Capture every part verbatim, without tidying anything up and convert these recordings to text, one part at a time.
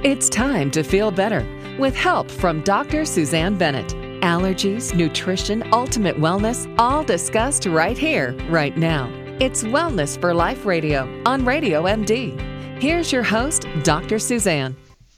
It's time to feel better with help from Doctor Suzanne Bennett. Allergies, nutrition, ultimate wellness, all discussed right here, right now. It's Wellness for Life Radio on Radio M D. Here's your host, Doctor Suzanne.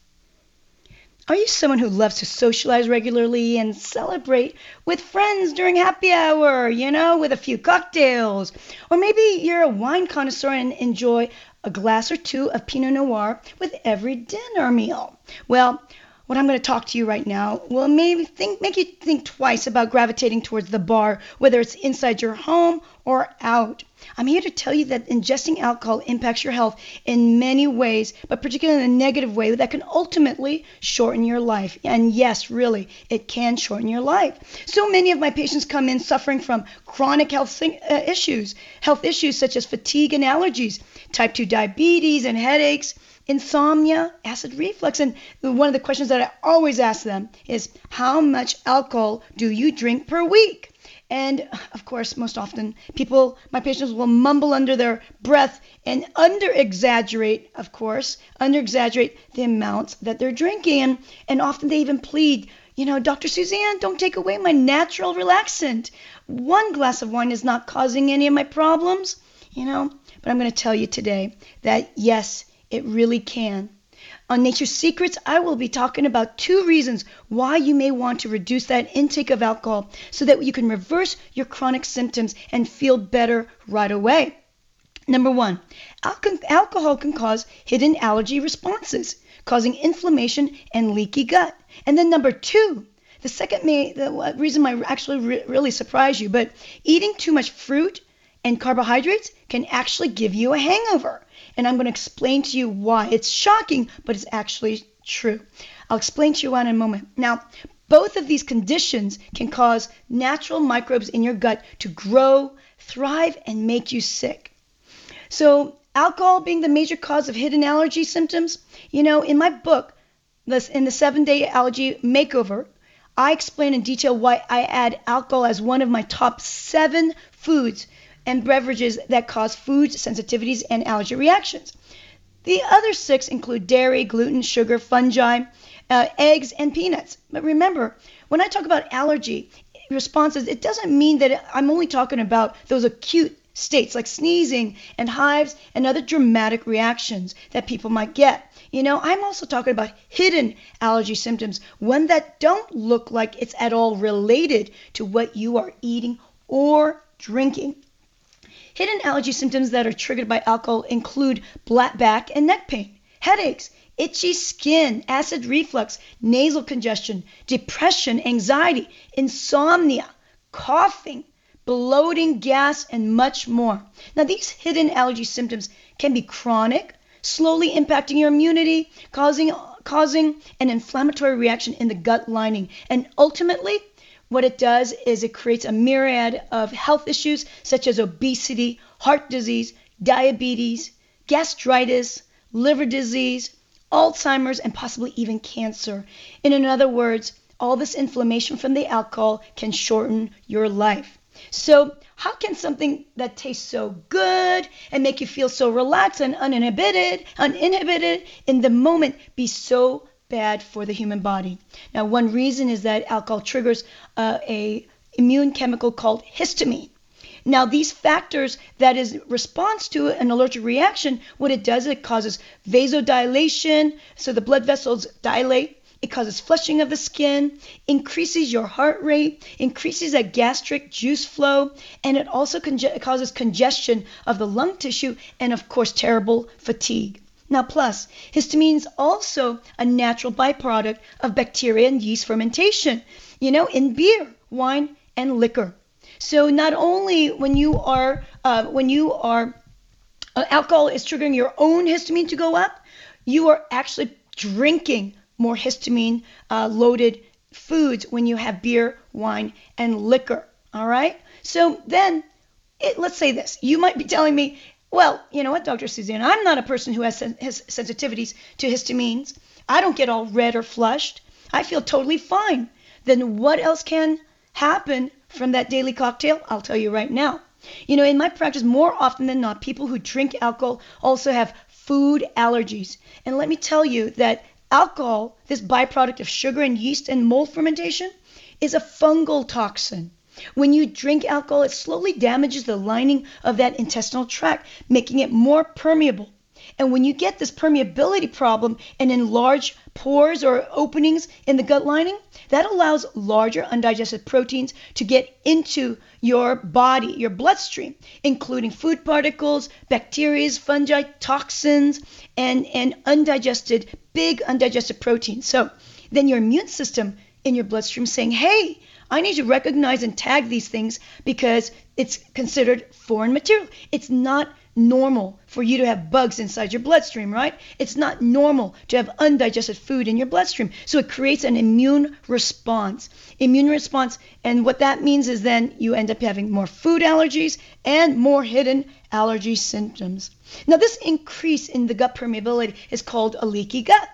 Are you someone who loves to socialize regularly and celebrate with friends during happy hour, you know, with a few cocktails? Or maybe you're a wine connoisseur and enjoy a glass or two of Pinot Noir with every dinner meal. Well, what I'm going to talk to you right now will maybe think, make you think twice about gravitating towards the bar, whether it's inside your home or out. I'm here to tell you that ingesting alcohol impacts your health in many ways, but particularly in a negative way that can ultimately shorten your life. And yes, really, it can shorten your life. So many of my patients come in suffering from chronic health uh, issues, health issues such as fatigue and allergies, type two diabetes and headaches, insomnia, acid reflux. And one of the questions that I always ask them is, how much alcohol do you drink per week? And of course, most often, people, my patients will mumble under their breath and under-exaggerate, of course, under-exaggerate the amounts that they're drinking. And, and often they even plead, you know, Doctor Suzanne, don't take away my natural relaxant. One glass of wine is not causing any of my problems, you know. But I'm going to tell you today that, yes, it really can. On Nature's Secrets, I will be talking about two reasons why you may want to reduce that intake of alcohol so that you can reverse your chronic symptoms and feel better right away. Number one, alcohol can cause hidden allergy responses, causing inflammation and leaky gut. And then number two, the second may, the reason might actually re- really surprise you, but eating too much fruit and carbohydrates can actually give you a hangover. And I'm going to explain to you why. It's shocking, but it's actually true. I'll explain to you why in a moment. Now, both of these conditions can cause natural microbes in your gut to grow, thrive, and make you sick. So, alcohol being the major cause of hidden allergy symptoms, you know, in my book, this in the seven-day allergy makeover, I explain in detail why I add alcohol as one of my top seven foods and beverages that cause food sensitivities and allergy reactions. The other six include dairy, gluten, sugar, fungi, uh, eggs, and peanuts. But remember, when I talk about allergy responses, it doesn't mean that I'm only talking about those acute states like sneezing and hives and other dramatic reactions that people might get. You know, I'm also talking about hidden allergy symptoms, one that don't look like it's at all related to what you are eating or drinking. Hidden allergy symptoms that are triggered by alcohol include black back and neck pain, headaches, itchy skin, acid reflux, nasal congestion, depression, anxiety, insomnia, coughing, bloating, gas, and much more. Now, these hidden allergy symptoms can be chronic, slowly impacting your immunity, causing, causing an inflammatory reaction in the gut lining, and ultimately, what it does is it creates a myriad of health issues such as obesity, heart disease, diabetes, gastritis, liver disease, Alzheimer's, and possibly even cancer. And in other words, all this inflammation from the alcohol can shorten your life. So how can something that tastes so good and make you feel so relaxed and uninhibited, uninhibited in the moment be so bad for the human body? Now, one reason is that alcohol triggers uh, a immune chemical called histamine. Now, these factors that is response to an allergic reaction, what it does, it causes vasodilation, so the blood vessels dilate. It causes flushing of the skin, increases your heart rate, increases that gastric juice flow, and it also conge- causes congestion of the lung tissue and, of course, terrible fatigue. Now, plus, histamine is also a natural byproduct of bacteria and yeast fermentation, you know, in beer, wine, and liquor. So not only when you are, uh, when you are, uh, alcohol is triggering your own histamine to go up, you are actually drinking more histamine-loaded uh, foods when you have beer, wine, and liquor, all right? So then, it, let's say this. You might be telling me, well, you know what, Doctor Suzanne, I'm not a person who has, sen- has sensitivities to histamines. I don't get all red or flushed. I feel totally fine. Then what else can happen from that daily cocktail? I'll tell you right now. You know, in my practice, more often than not, people who drink alcohol also have food allergies. And let me tell you that Alcohol, this byproduct of sugar and yeast and mold fermentation, is a fungal toxin. When you drink alcohol, it slowly damages the lining of that intestinal tract, making it more permeable. And when you get this permeability problem and enlarged pores or openings in the gut lining, that allows larger undigested proteins to get into your body, your bloodstream, including food particles, bacteria, fungi, toxins, and, and undigested, big undigested proteins. So then your immune system in your bloodstream saying, hey, I need to recognize and tag these things because it's considered foreign material. It's not normal for you to have bugs inside your bloodstream, right? It's not normal to have undigested food in your bloodstream. So it creates an immune response. Immune response, and what that means is then you end up having more food allergies and more hidden allergy symptoms. Now, this increase in the gut permeability is called a leaky gut.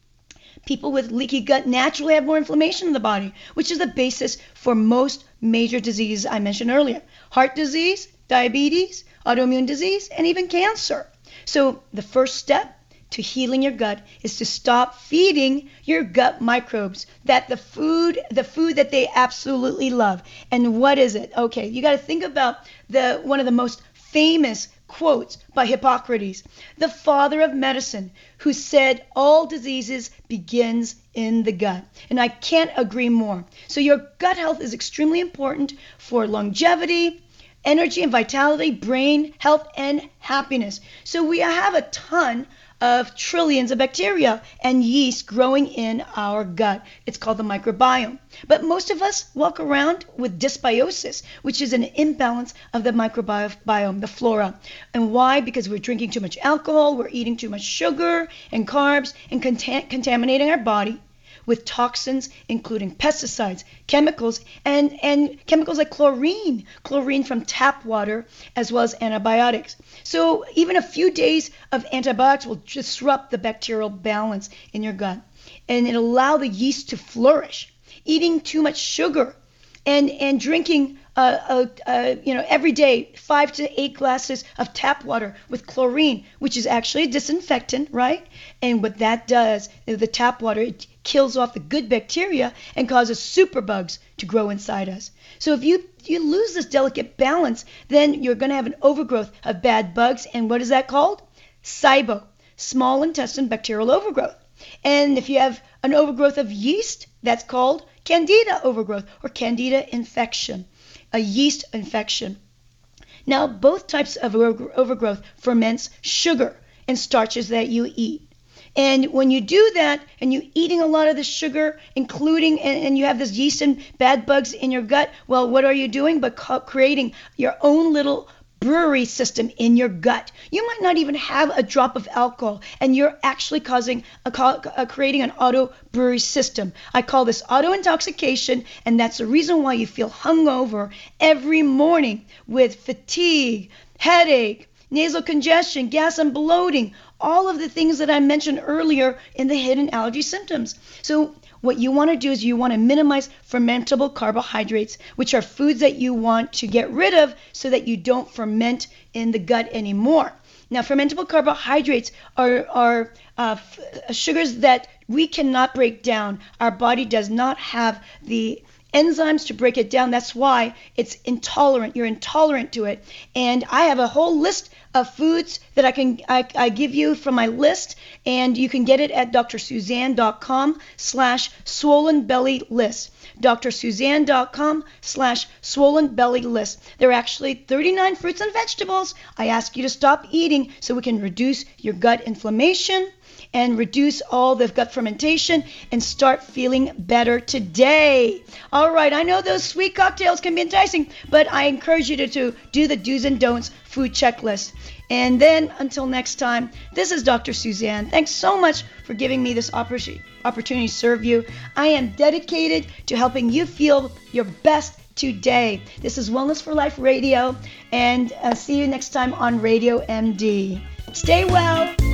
People with leaky gut naturally have more inflammation in the body, which is the basis for most major diseases I mentioned earlier. Heart disease, diabetes, autoimmune disease, and even cancer. So the first step to healing your gut is to stop feeding your gut microbes that the food, the food that they absolutely love. And what is it? Okay, you got to think about the one of the most famous quotes by Hippocrates, the father of medicine, who said all diseases begins in the gut. And I can't agree more. So your gut health is extremely important for longevity, energy and vitality, brain health, and happiness. So we have a ton of trillions of bacteria and yeast growing in our gut. It's called the microbiome. But most of us walk around with dysbiosis, which is an imbalance of the microbiome, the flora. And why? Because we're drinking too much alcohol, we're eating too much sugar and carbs, and contam- contaminating our body with toxins, including pesticides, chemicals, and, and chemicals like chlorine, chlorine from tap water, as well as antibiotics. So even a few days of antibiotics will disrupt the bacterial balance in your gut, and it'll allow the yeast to flourish. Eating too much sugar and, and drinking Uh, uh, uh, you know, every day, five to eight glasses of tap water with chlorine, which is actually a disinfectant, right? And what that does is the tap water, it kills off the good bacteria and causes superbugs to grow inside us. So if you, you lose this delicate balance, then you're going to have an overgrowth of bad bugs. And what is that called? SIBO, small intestine bacterial overgrowth. And if you have an overgrowth of yeast, that's called Candida overgrowth or Candida infection, a yeast infection. Now, both types of overgrowth ferments sugar and starches that you eat. And when you do that and you're eating a lot of the sugar, including, and, and you have this yeast and bad bugs in your gut, well, what are you doing but ca- creating your own little brewery system in your gut? You might not even have a drop of alcohol, and you're actually causing a, a creating an auto brewery system. I call this auto intoxication, and that's the reason why you feel hungover every morning with fatigue, headache, nasal congestion, gas and bloating, all of the things that I mentioned earlier in the hidden allergy symptoms. So what you want to do is you want to minimize fermentable carbohydrates, which are foods that you want to get rid of so that you don't ferment in the gut anymore. Now, fermentable carbohydrates are, are uh, f- sugars that we cannot break down. Our body does not have the enzymes to break it down. That's why it's intolerant. You're intolerant to it. And I have a whole list of foods that I can I, I give you from my list, and you can get it at drsuzanne.com slash swollen belly list. drsuzanne.com slash swollen belly list. There are actually thirty-nine fruits and vegetables I ask you to stop eating so we can reduce your gut inflammation and reduce all the gut fermentation and start feeling better today. All right, I know those sweet cocktails can be enticing, but I encourage you to, to do the do's and don'ts food checklist. And then until next time, this is Doctor Suzanne. Thanks so much for giving me this opportunity to serve you. I am dedicated to helping you feel your best today. This is Wellness for Life Radio, and uh, see you next time on Radio M D. Stay well.